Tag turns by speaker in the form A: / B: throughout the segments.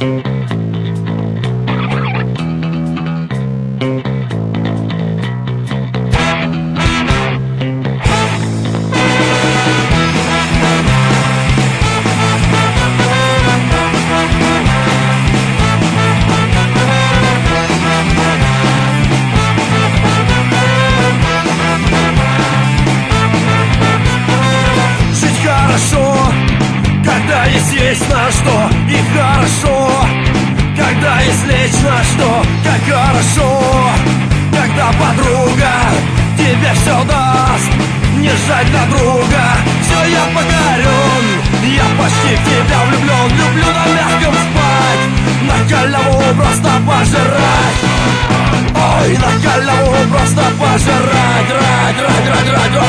A: Когда есть на что, и хорошо, когда есть лечь на что, как хорошо. Когда подруга тебе все даст, не жаль на друга. Все, я покорен, я почти в тебя влюблен. Люблю на мягком спать, на кальнову просто пожрать. Ой, на кальнову просто пожрать. Рать.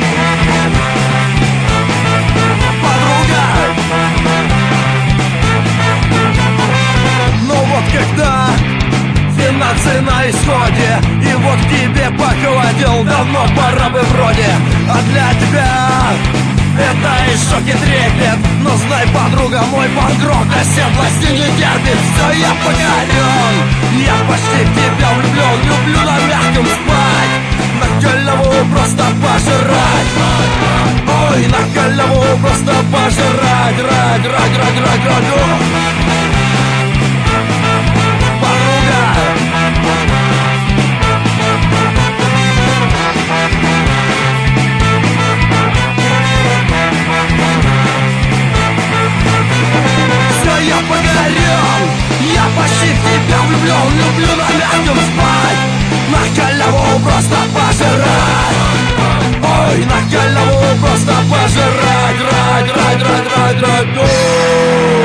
A: Когда финансы на исходе, и вот к тебе похолодел, давно пора бы вроде. А для тебя это еще трепет. Но знай, подруга, мой панк-рок оседлости не терпит. Все, я покорен, я почти в тебя влюблен. Люблю на мягком спать, на кальнову просто пожрать. Ой, на кальнову просто пожрать. Рать. Я покорен, я почти в тебя влюблен. Люблю на мягком спать, на кальнову просто пожрать. Ой, на кальнову просто пожрать. Рать.